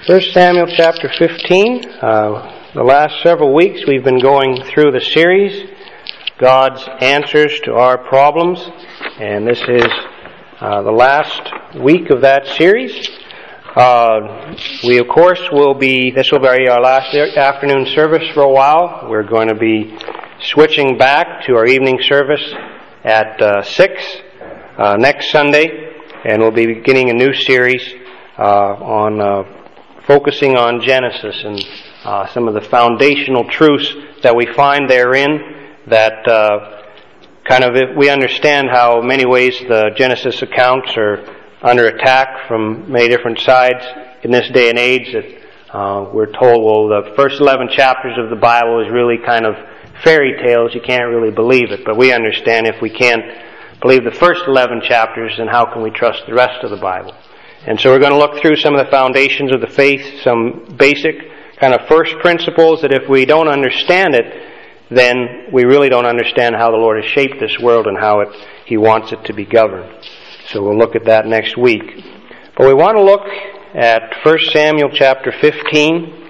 1 Samuel chapter 15. The last several weeks we've been going through the series, God's Answers to Our Problems. And this is the last week of that series. We, of course, this will be our last afternoon service for a while. We're going to be switching back to our evening service at 6 next Sunday. And we'll be beginning a new series on focusing on Genesis and some of the foundational truths that we find therein that we understand how many ways the Genesis accounts are under attack from many different sides in this day and age, that we're told, well, the first 11 chapters of the Bible is really kind of fairy tales. You can't really believe it. But we understand if we can't believe the first 11 chapters, then how can we trust the rest of the Bible? And so we're going to look through some of the foundations of the faith, some basic kind of first principles that if we don't understand it, then we really don't understand how the Lord has shaped this world and how He wants it to be governed. So we'll look at that next week. But we want to look at 1 Samuel chapter 15.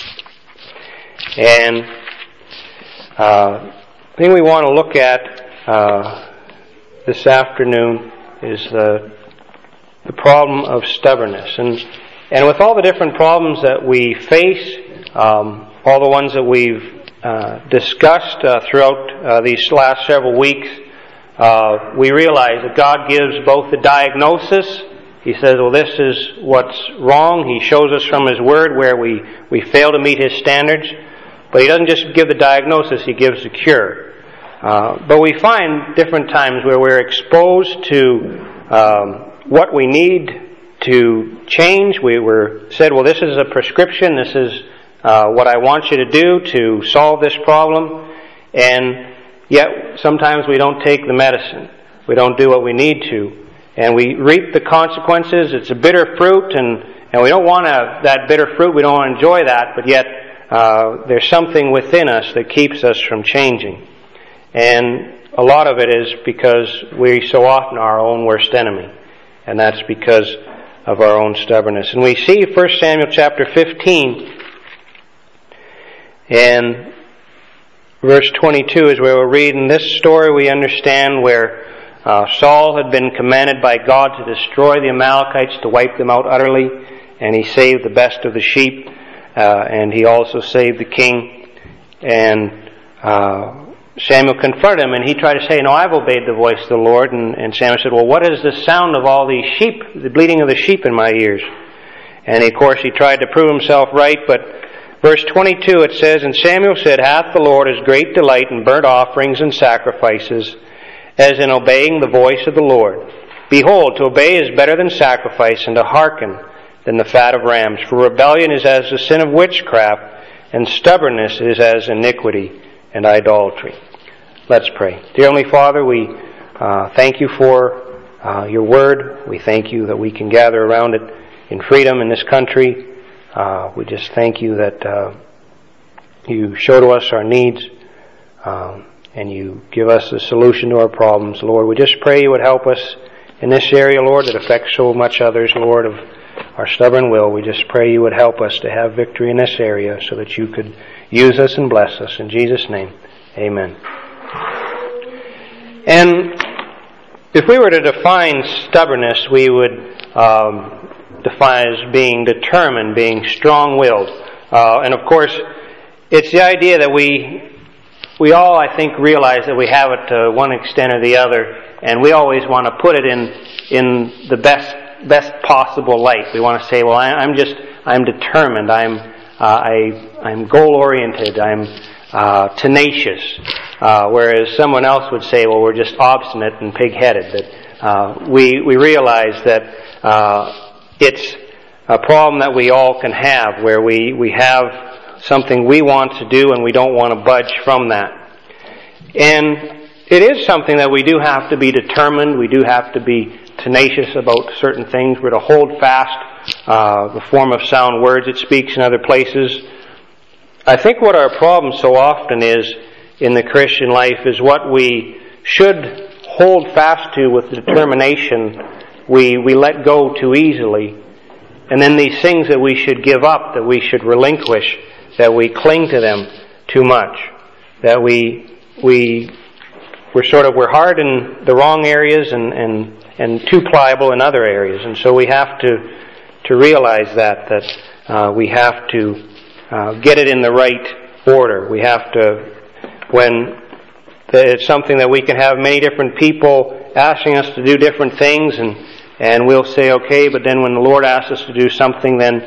And the thing we want to look at this afternoon is the problem of stubbornness. And with all the different problems that we face, all the ones that we've discussed throughout these last several weeks, we realize that God gives both the diagnosis. He says, well, this is what's wrong. He shows us from His Word where we fail to meet His standards. But He doesn't just give the diagnosis, He gives the cure. But we find different times where we're exposed to what we need to change. We were said, well, this is a prescription. This is what I want you to do to solve this problem. And yet, sometimes we don't take the medicine. We don't do what we need to. And we reap the consequences. It's a bitter fruit, and we don't want that bitter fruit. We don't want to enjoy that. But yet, there's something within us that keeps us from changing. And a lot of it is because we so often are our own worst enemy. And that's because of our own stubbornness. And we see 1 Samuel chapter 15, and verse 22 is where we'll read. In this story we understand where Saul had been commanded by God to destroy the Amalekites, to wipe them out utterly, and he saved the best of the sheep, and he also saved the king. And Samuel confronted him, and he tried to say, no, I've obeyed the voice of the Lord. And Samuel said, well, what is the sound of all these sheep, the bleating of the sheep in my ears? And of course he tried to prove himself right, but verse 22 it says, and Samuel said, hath the Lord His great delight in burnt offerings and sacrifices, as in obeying the voice of the Lord? Behold, to obey is better than sacrifice, and to hearken than the fat of rams. For rebellion is as the sin of witchcraft, and stubbornness is as iniquity and idolatry. Let's pray. Dear Heavenly Father, we thank You for Your Word. We thank You that we can gather around it in freedom in this country. We just thank You that You show to us our needs and You give us a solution to our problems. Lord, we just pray You would help us in this area, Lord, that affects so much others, Lord, of our stubborn will. We just pray You would help us to have victory in this area so that You could use us and bless us. In Jesus' name, amen. And if we were to define stubbornness, we would define it as being determined, being strong-willed. And of course, it's the idea that we all, I think, realize that we have it to one extent or the other, and we always want to put it in the best possible light. We want to say, well, I'm determined, I'm goal-oriented, I'm tenacious. Whereas someone else would say, well, we're just obstinate and pig-headed. That we realize that it's a problem that we all can have, where we have something we want to do and we don't want to budge from that. And it is something that we do have to be determined. We do have to be tenacious about certain things. We're to hold fast the form of sound words it speaks in other places. I think what our problem so often is in the Christian life is what we should hold fast to with determination, we let go too easily And then these things that we should give up, that we should relinquish, that we cling to them too much, that we're hard in the wrong areas and too pliable in other areas. And so we have to realize that we have to get it in the right order. We have to, when it's something that we can have many different people asking us to do different things, and we'll say okay, but then when the Lord asks us to do something, then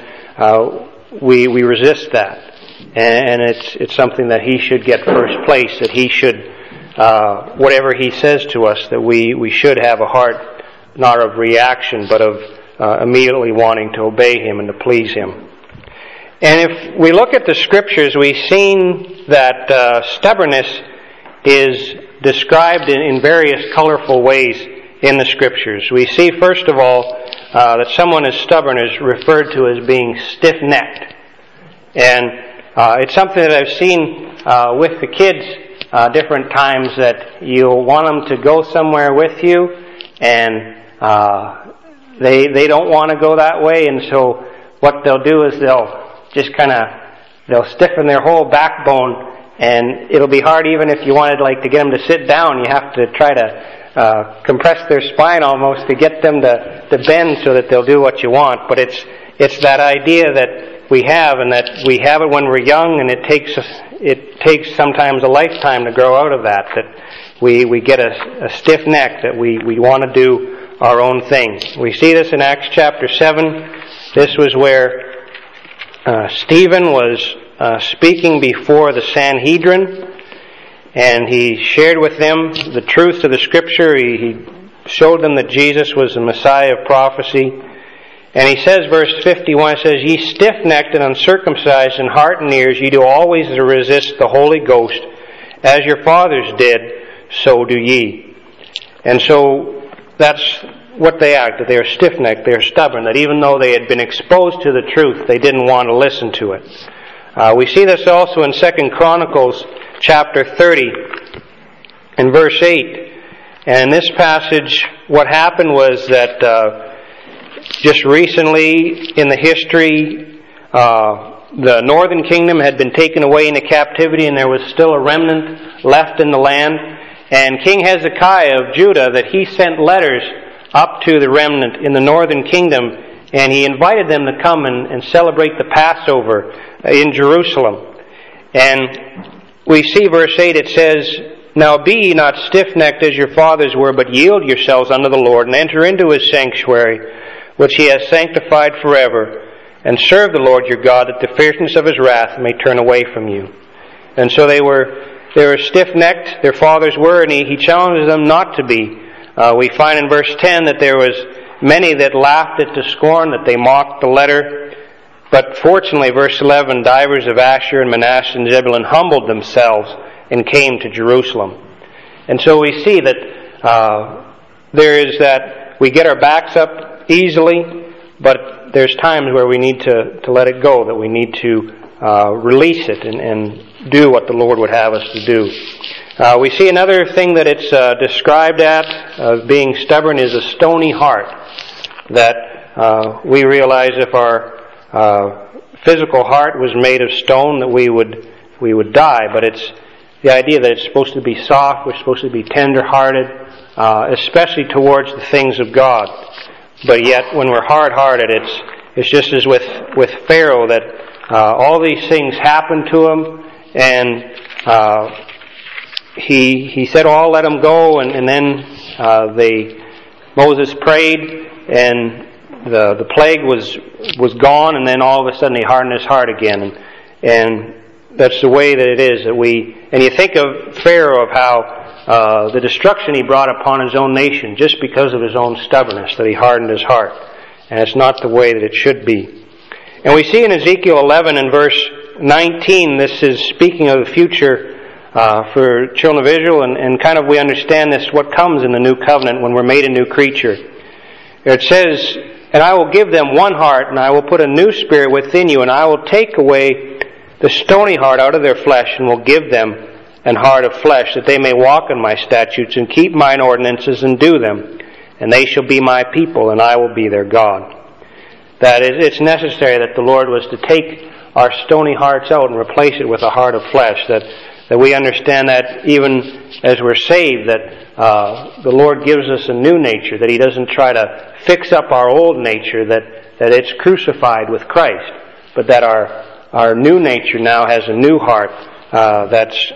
we resist that. And it's something that He should get first place, that He should, whatever He says to us, that we should have a heart not of reaction, but of immediately wanting to obey Him and to please Him. And if we look at the Scriptures, we've seen that stubbornness is described in various colorful ways in the Scriptures. We see, first of all, that someone is stubborn is referred to as being stiff-necked. And it's something that I've seen with the kids different times, that you'll want them to go somewhere with you, and they don't want to go that way, and so what they'll do is they'll stiffen their whole backbone, and it'll be hard even if you wanted to get them to sit down. You have to try to compress their spine almost to get them to bend so that they'll do what you want. But it's that idea that we have, and that we have it when we're young, and it takes sometimes a lifetime to grow out of that. That we get a stiff neck, that we want to do our own thing. We see this in Acts chapter 7. This was where Stephen was speaking before the Sanhedrin, and he shared with them the truth of the Scripture. He showed them that Jesus was the Messiah of prophecy. And he says, verse 51, it says, "Ye stiff-necked and uncircumcised in heart and ears, ye do always resist the Holy Ghost, as your fathers did, so do ye." And so that's what they act, that they are stiff-necked, they are stubborn, that even though they had been exposed to the truth, they didn't want to listen to it. We see this also in 2 Chronicles chapter 30 and verse 8. And in this passage, what happened was that just recently in the history, the northern kingdom had been taken away into captivity, and there was still a remnant left in the land. And King Hezekiah of Judah, that he sent letters up to the remnant in the northern kingdom, and he invited them to come and celebrate the Passover in Jerusalem. And we see verse 8, it says, "Now be ye not stiff-necked as your fathers were, but yield yourselves unto the Lord, and enter into His sanctuary, which He has sanctified forever, and serve the Lord your God, that the fierceness of His wrath may turn away from you." And so they were stiff-necked, their fathers were, and he challenges them not to be. We find in verse 10 that there was many that laughed it to scorn, that they mocked the letter. But fortunately, verse 11, divers of Asher and Manasseh and Zebulun humbled themselves and came to Jerusalem. And so we see that there is that we get our backs up easily, but there's times where we need to let it go, that we need to release it and do what the Lord would have us to do. We see another thing that it's described at, being stubborn, is a stony heart. That we realize if our physical heart was made of stone, that we would die. But it's the idea that it's supposed to be soft, we're supposed to be tender-hearted, especially towards the things of God. But yet, when we're hard-hearted, it's just as with Pharaoh, that all these things happened to him, and he said, "Oh, I'll let them go," and then Moses prayed, and the plague was gone, and then all of a sudden he hardened his heart again, and that's the way that it is that and you think of Pharaoh, of how the destruction he brought upon his own nation just because of his own stubbornness, that he hardened his heart, and it's not the way that it should be. And we see in Ezekiel 11 and verse 19, this is speaking of the future for children of Israel, and kind of we understand this, what comes in the new covenant when we're made a new creature. It says, "And I will give them one heart, and I will put a new spirit within you, and I will take away the stony heart out of their flesh, and will give them an heart of flesh, that they may walk in my statutes, and keep mine ordinances, and do them. And they shall be my people, and I will be their God." that it's necessary that the Lord was to take our stony hearts out and replace it with a heart of flesh, that we understand that even as we're saved, that the Lord gives us a new nature, that He doesn't try to fix up our old nature, that it's crucified with Christ, but that our new nature now has a new heart that's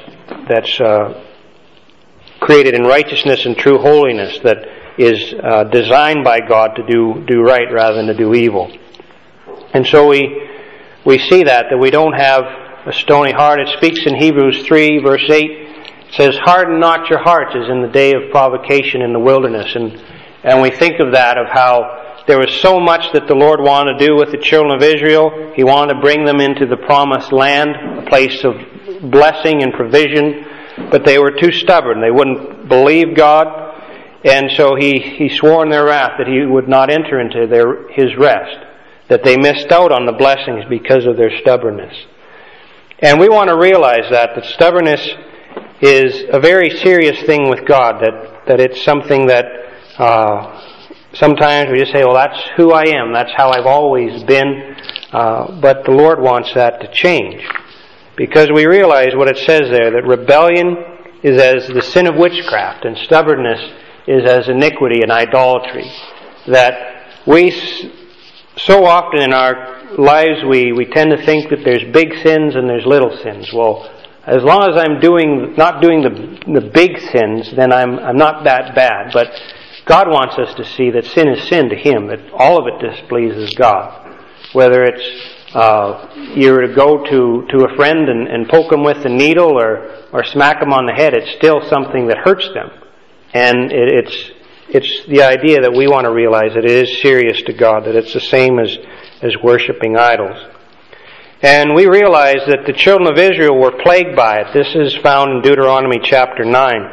created in righteousness and true holiness, that is designed by God to do right rather than to do evil. And so we see that we don't have a stony heart. It speaks in Hebrews 3 verse 8. It says, "Harden not your hearts as in the day of provocation in the wilderness." And we think of that, of how there was so much that the Lord wanted to do with the children of Israel. He wanted to bring them into the promised land, a place of blessing and provision, but they were too stubborn. They wouldn't believe God, and so He swore in their wrath that He would not enter into His rest, that they missed out on the blessings because of their stubbornness. And we want to realize that stubbornness is a very serious thing with God, that it's something that sometimes we just say, well, that's who I am, that's how I've always been, but the Lord wants that to change. Because we realize what it says there, that rebellion is as the sin of witchcraft, and stubbornness is as iniquity and idolatry. That we, so often in our lives, we tend to think that there's big sins and there's little sins. Well, as long as I'm not doing the big sins, then I'm not that bad. But God wants us to see that sin is sin to Him, that all of it displeases God. Whether it's you were to go to a friend and poke them with a needle or smack them on the head, it's still something that hurts them. And it's the idea that we want to realize that it is serious to God, that it's the same as worshiping idols. And we realize that the children of Israel were plagued by it. This is found in Deuteronomy chapter 9.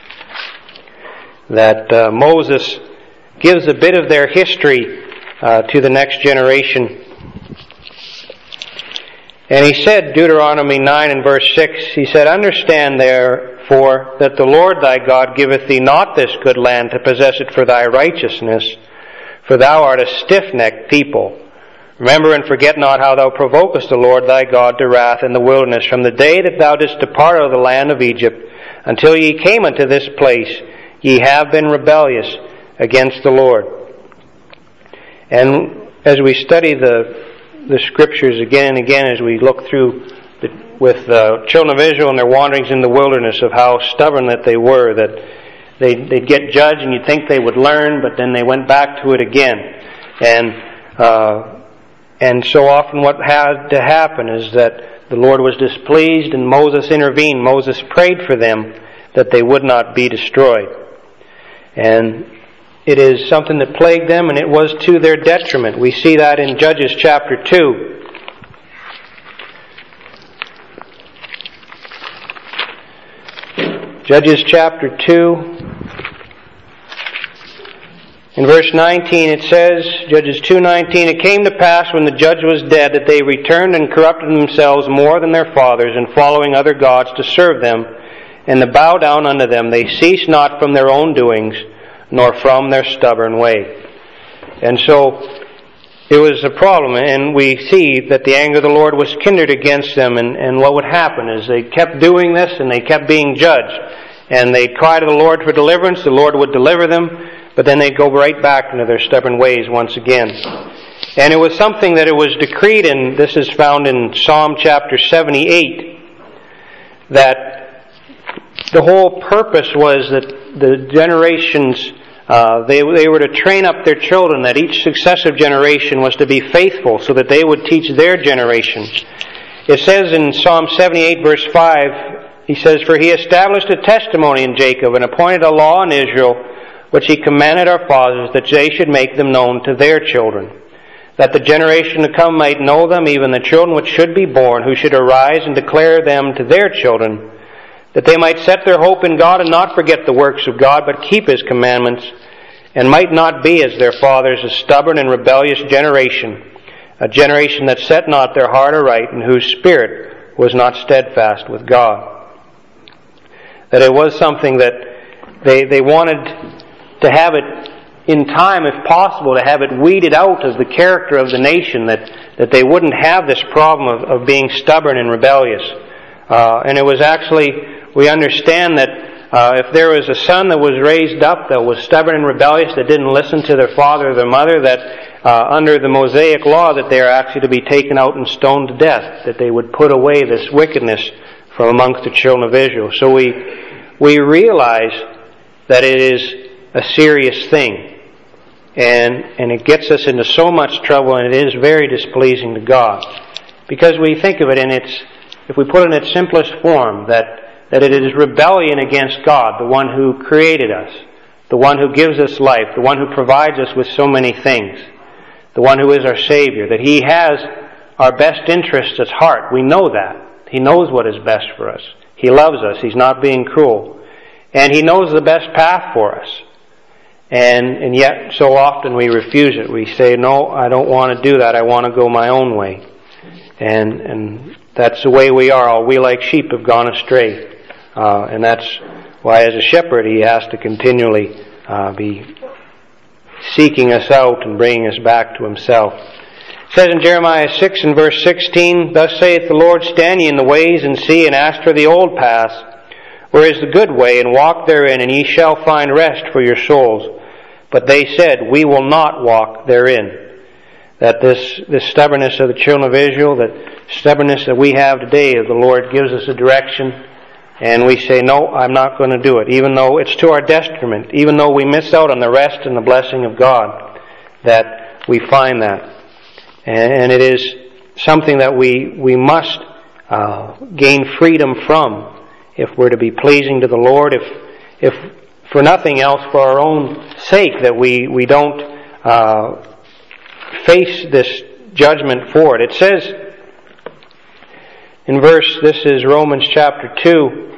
That Moses gives a bit of their history to the next generation. And he said, Deuteronomy 9 and verse 6, he said, "Understand therefore that the Lord thy God giveth thee not this good land to possess it for thy righteousness, for thou art a stiff-necked people. Remember and forget not how thou provokest the Lord thy God to wrath in the wilderness, from the day that thou didst depart out of the land of Egypt, until ye came unto this place. Ye have been rebellious against the Lord." And as we study the Scriptures again and again, as we look through with the children of Israel and their wanderings in the wilderness, of how stubborn that they were, that they'd get judged and you'd think they would learn, but then they went back to it again. And so often what had to happen is that the Lord was displeased and Moses intervened. Moses prayed for them that they would not be destroyed. And it is something that plagued them, and it was to their detriment. We see that in Judges chapter 2. Judges chapter 2. In verse 19 it says, Judges 2:19, "It came to pass when the judge was dead that they returned and corrupted themselves more than their fathers, in following other gods to serve them, and to bow down unto them. They ceased not from their own doings, nor from their stubborn way." And so it was a problem, and we see that the anger of the Lord was kindled against them, and what would happen is they kept doing this and they kept being judged, and they'd cry to the Lord for deliverance. The Lord would deliver them, but then they'd go right back into their stubborn ways once again. And it was something that it was decreed, and this is found in Psalm chapter 78, that the whole purpose was that the generations, they were to train up their children, that each successive generation was to be faithful so that they would teach their generation. It says in Psalm 78 verse 5, he says, "For he established a testimony in Jacob and appointed a law in Israel, which he commanded our fathers, that they should make them known to their children, that the generation to come might know them, even the children which should be born, who should arise and declare them to their children, that they might set their hope in God and not forget the works of God, but keep His commandments, and might not be as their fathers, a stubborn and rebellious generation, a generation that set not their heart aright, and whose spirit was not steadfast with God." That it was something that they wanted to have it in time, if possible, to have it weeded out of the character of the nation, that they wouldn't have this problem of being stubborn and rebellious. And it was actually, we understand that if there was a son that was raised up that was stubborn and rebellious, that didn't listen to their father or their mother, that under the Mosaic law that they are actually to be taken out and stoned to death, that they would put away this wickedness from amongst the children of Israel. So we realize that it is a serious thing. And it gets us into so much trouble, and it is very displeasing to God. Because we think of it if we put it in its simplest form, that it is rebellion against God, the one who created us, the one who gives us life, the one who provides us with so many things, the one who is our Savior, that He has our best interests at heart. We know that. He knows what is best for us. He loves us. He's not being cruel. And He knows the best path for us. And yet, so often we refuse it. We say, no, I don't want to do that. I want to go my own way. And that's the way we are. All we like sheep have gone astray. And that's why as a shepherd He has to continually be seeking us out and bringing us back to Himself. It says in Jeremiah 6 and verse 16, "Thus saith the Lord, stand ye in the ways and see, and ask for the old paths, where is the good way, and walk therein, and ye shall find rest for your souls. But they said, we will not walk therein." That this stubbornness of the children of Israel, that stubbornness that we have today, the Lord gives us a direction, and we say, no, I'm not going to do it, even though it's to our detriment, even though we miss out on the rest and the blessing of God, that we find that. And it is something that we must gain freedom from if we're to be pleasing to the Lord, if for nothing else, for our own sake, that we don't face this judgment for it. It says in this is Romans chapter 2,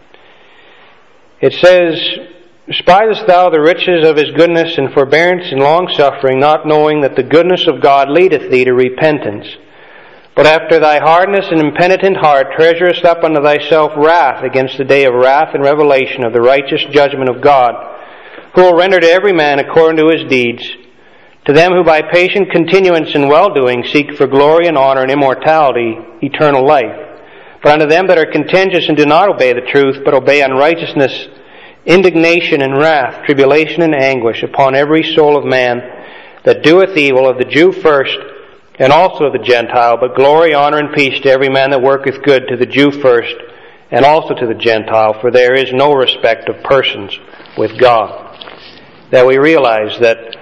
it says, "Despisest thou the riches of His goodness and forbearance and longsuffering, not knowing that the goodness of God leadeth thee to repentance? But after thy hardness and impenitent heart treasurest up unto thyself wrath against the day of wrath and revelation of the righteous judgment of God, who will render to every man according to his deeds. To them who by patient continuance in well-doing seek for glory and honor and immortality, eternal life. But unto them that are contentious and do not obey the truth, but obey unrighteousness, indignation and wrath, tribulation and anguish upon every soul of man that doeth evil, of the Jew first, and also of the Gentile, but glory, honor, and peace to every man that worketh good, to the Jew first, and also to the Gentile, for there is no respect of persons with God." That we realize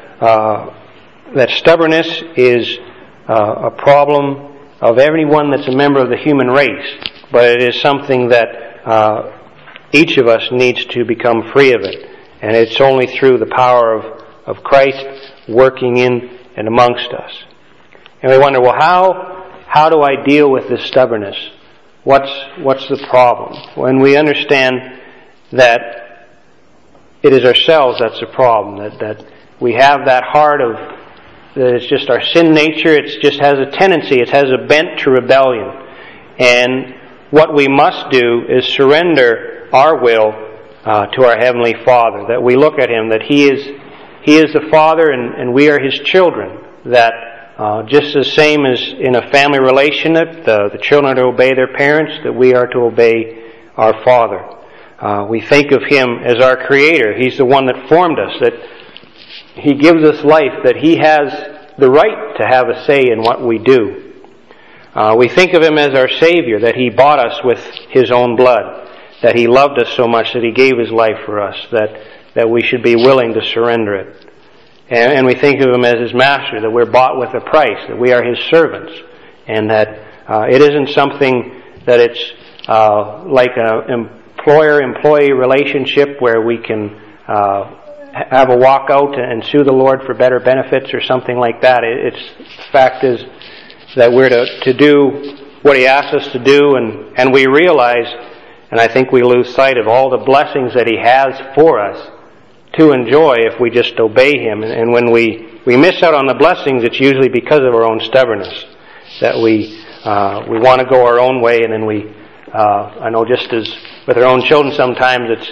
that stubbornness is a problem of everyone that's a member of the human race, but it is something that each of us needs to become free of it. And it's only through the power of Christ working in and amongst us. And we wonder, well, how do I deal with this stubbornness? What's the problem? When we understand that it is ourselves that's the problem, that we have that heart that it's just our sin nature, it just has a tendency, it has a bent to rebellion. And what we must do is surrender our will to our Heavenly Father, that we look at Him, that He is the Father and we are His children, that just the same as in a family relation, that the children are to obey their parents, that we are to obey our Father. We think of Him as our Creator. He's the one that formed us, that He gives us life, that He has the right to have a say in what we do. We think of Him as our Savior, that He bought us with His own blood, that He loved us so much that He gave His life for us, that we should be willing to surrender it. And we think of Him as His Master, that we're bought with a price, that we are His servants, and that it isn't something that it's like an employer-employee relationship where we can have a walkout and sue the Lord for better benefits or something like that. The fact is that we're to do what He asks us to do, and we realize, and I think we lose sight of all the blessings that He has for us to enjoy if we just obey Him. And when we miss out on the blessings, it's usually because of our own stubbornness, that we want to go our own way, and then I know just as with our own children sometimes it's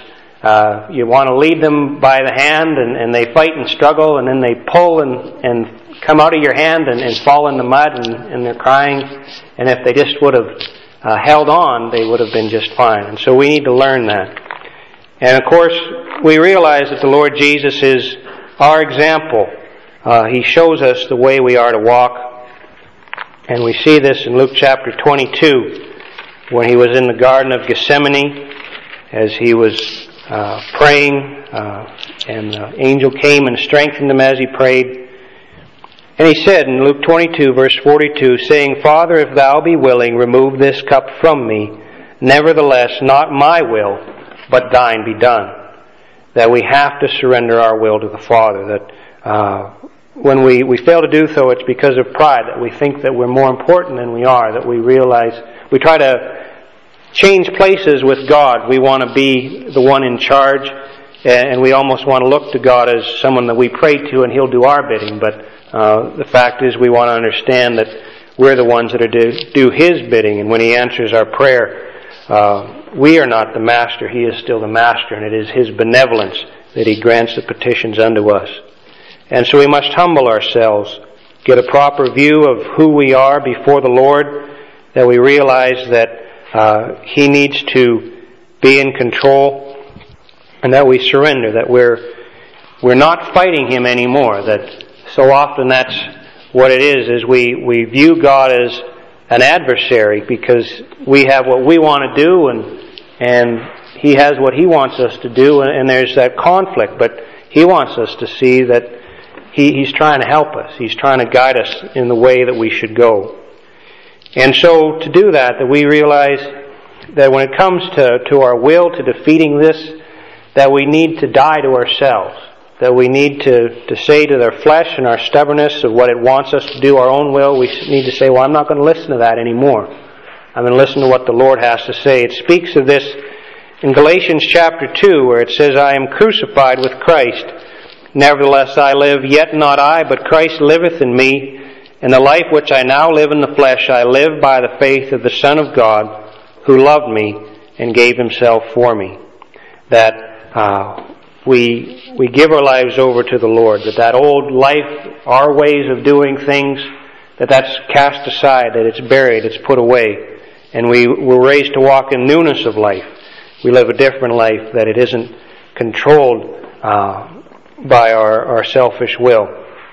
You want to lead them by the hand, and they fight and struggle, and then they pull and come out of your hand and fall in the mud, and they're crying. And if they just would have held on, they would have been just fine. And so we need to learn that. And of course, we realize that the Lord Jesus is our example. He shows us the way we are to walk. And we see this in Luke chapter 22, when He was in the Garden of Gethsemane, as He was praying, and the angel came and strengthened Him as He prayed. And He said in Luke 22, verse 42, saying, Father, if Thou be willing, remove this cup from me. Nevertheless, not my will, but Thine be done. That we have to surrender our will to the Father. That when we fail to do so, it's because of pride, that we think that we're more important than we are, that we realize, we try to change places with God. We want to be the one in charge, and we almost want to look to God as someone that we pray to and He'll do our bidding. But the fact is, we want to understand that we're the ones that are to do His bidding, and when He answers our prayer, we are not the master. He is still the master, and it is His benevolence that He grants the petitions unto us. And so we must humble ourselves, get a proper view of who we are before the Lord, that we realize that He needs to be in control, and that we surrender, that we're not fighting Him anymore. That so often that's what it is we view God as an adversary, because we have what we want to do and He has what He wants us to do, and there's that conflict. But He wants us to see that He's trying to help us. He's trying to guide us in the way that we should go. And so to do that we realize that when it comes to our will, to defeating this, that we need to die to ourselves. That we need to say to their flesh and our stubbornness of what it wants us to do, our own will, we need to say, well, I'm not going to listen to that anymore. I'm going to listen to what the Lord has to say. It speaks of this in Galatians chapter 2, where it says, I am crucified with Christ. Nevertheless I live, yet not I, but Christ liveth in me. And the life which I now live in the flesh, I live by the faith of the Son of God, who loved me and gave Himself for me. That we give our lives over to the Lord. That old life, our ways of doing things, that's cast aside, that it's buried, it's put away. And we're raised to walk in newness of life. We live a different life, that it isn't controlled by our selfish will.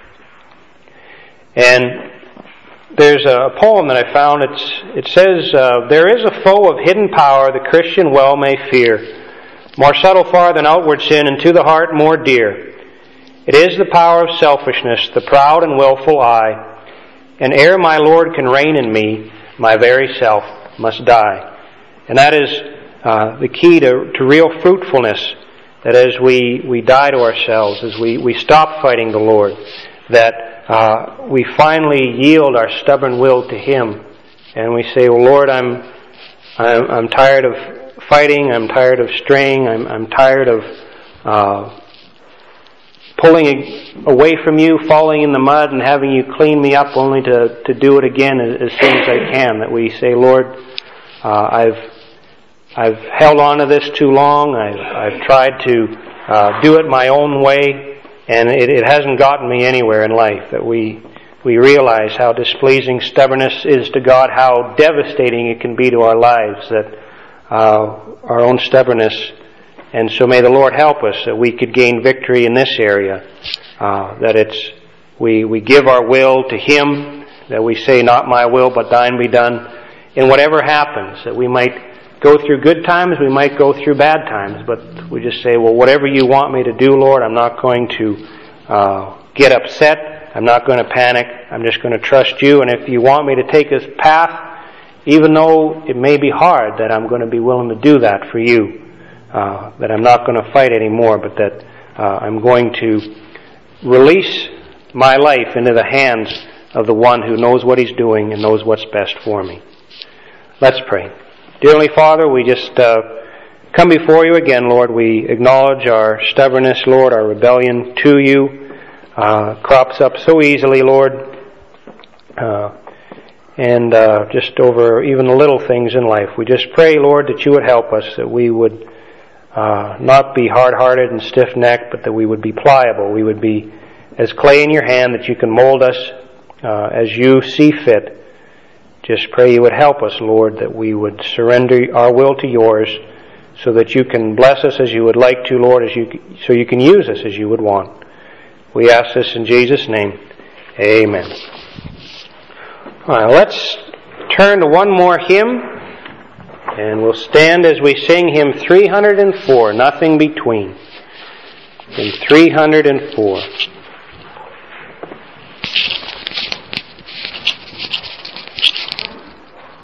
And there's a poem that I found. It says, there is a foe of hidden power the Christian well may fear, more subtle far than outward sin, and to the heart more dear. It is the power of selfishness, the proud and willful I. And ere my Lord can reign in me, my very self must die. And that is the key to real fruitfulness, that as we die to ourselves, as we stop fighting the Lord, that we finally yield our stubborn will to Him, and we say, well, Lord, I'm tired of fighting, I'm tired of straying, I'm tired of pulling away from You, falling in the mud and having You clean me up only to do it again as soon as I can. That we say, Lord, I've held on to this too long. I've tried to do it my own way, and it hasn't gotten me anywhere in life. That we realize how displeasing stubbornness is to God, how devastating it can be to our lives, that our own stubbornness. And so may the Lord help us that we could gain victory in this area, that we give our will to Him, that we say, not my will, but Thine be done, in whatever happens, that we might go through good times, we might go through bad times, but we just say, well, whatever You want me to do, Lord, I'm not going to get upset, I'm not going to panic, I'm just going to trust You, and if You want me to take this path, even though it may be hard, that I'm going to be willing to do that for You, that I'm not going to fight anymore, but that I'm going to release my life into the hands of the One who knows what He's doing and knows what's best for me. Let's pray. Dear Heavenly Father, we just come before You again, Lord. We acknowledge our stubbornness, Lord, our rebellion to You. Crops up so easily, Lord. And just over even the little things in life. We just pray, Lord, that You would help us, that we would not be hard-hearted and stiff-necked, but that we would be pliable. We would be as clay in your hand, that you can mold us as you see fit. Just pray you would help us, Lord, that we would surrender our will to yours so that you can bless us as you would like to, Lord, so you can use us as you would want. We ask this in Jesus' name. Amen. All right, let's turn to one more hymn, and we'll stand as we sing hymn 304, Nothing Between. Hymn 304.